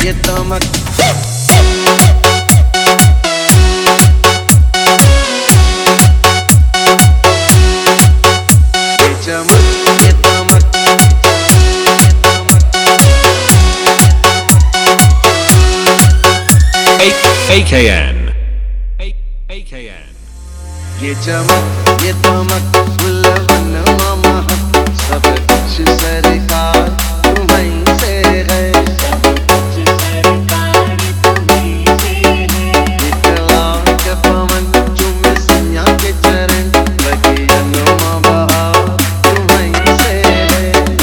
ये चमक AKN ये चमक ये चमक गुलवन महक सब कुछ सरकार तुम्हीं से है निकला के पवन चूमे सैया के चरण लगे अनुमा बहार तुम्हीं से है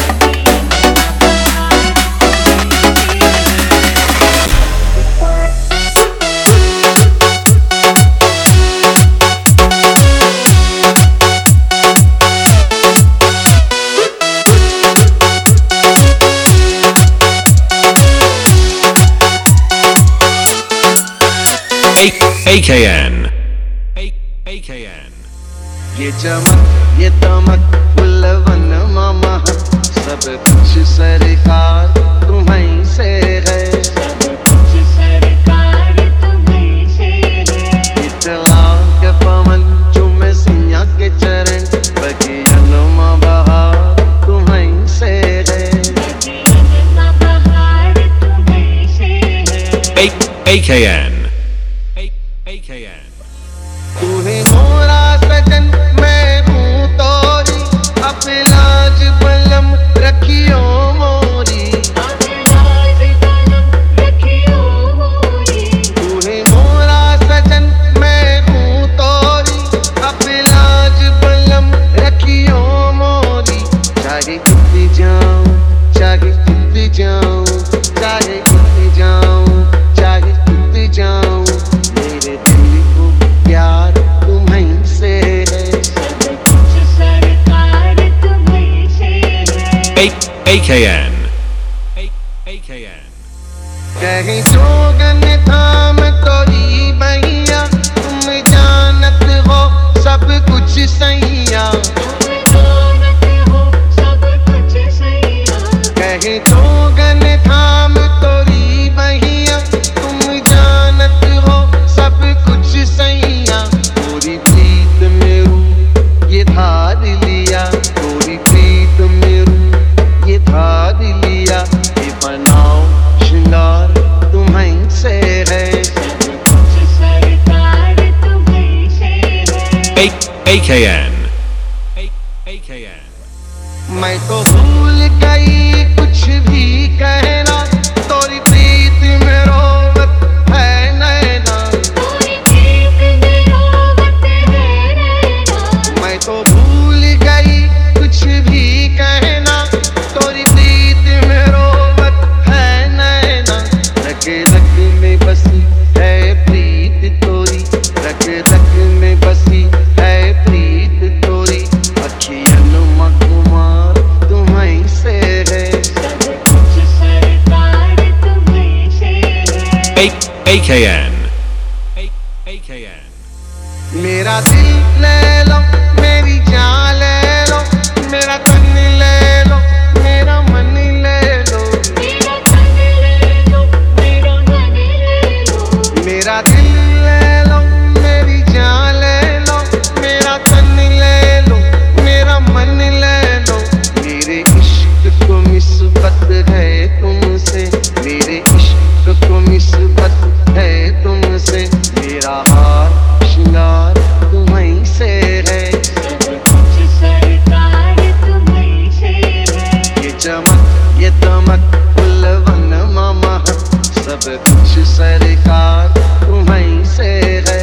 AKN ये चमक ये चमक गुलवन महक सब कुछ सरकार तुम्हीं से है निकला के पवन चूमे सैया के चरण लगे अनुमा बहार तुम्हीं से है AKN तू ही मोरा सजन मैं हूँ तोरी अब लाज बलम रखियो मोरी तू ही मोरा सजन मैं हूँ तोरी अब लाज बलम रखियो मोरी चाहे कितनी जाऊं चाहे कितनी जाऊं चाहे कितनी जाऊं चाहे कितनी जाऊं मेरे दिल को प्यार तुम्हीं से है AKN कहीं जोगन थाम तोरी भैया तुम जानत हो सब कुछ सैया कहीं जोगन थाम तोरी भैया तुम जानत हो सब कुछ सैया पूरी प्रीत मेरू ये धार लिया पूरी प्रीत मेरू ये धार लिया ये बनाओ श्रृंगार तुम्हीं से है AKN मैं तो भूल गई कुछ भी कहना तोरी प्रीत में रोवत है नैना मैं तो भूल गई कुछ भी कहना तोरी प्रीत में रोवत है नैना रग रग में बसी है प्रीत तोरी रग रग में बसी है प्रीत तोरी अखियन मकुमार तुम्हीं से है AKN मेरा दिल ले लो मेरी जान ले लो मेरा तन ले लो मेरा मन ले लो मेरा दिल ले लो मेरी जान ले लो मेरा तन ले लो मेरा मन ले लो मेरे इश्क को निस्बत है तुमसे मेरे इश्क को निस्बत है तुमसे मेरा हार श्रृंगार तुम्हीं से है ये चमक ये चमक गुलवन महक सब कुछ सरकार तुम्हीं से है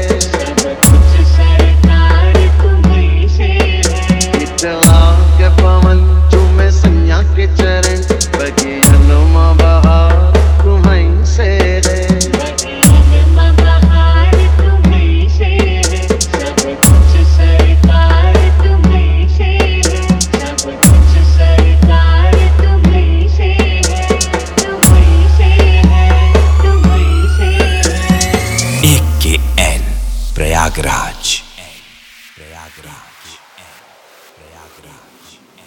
निकला के पवन चूमे सैया के चरण लगे अनुमा बहार तुम्हीं से है AKN प्रयागराज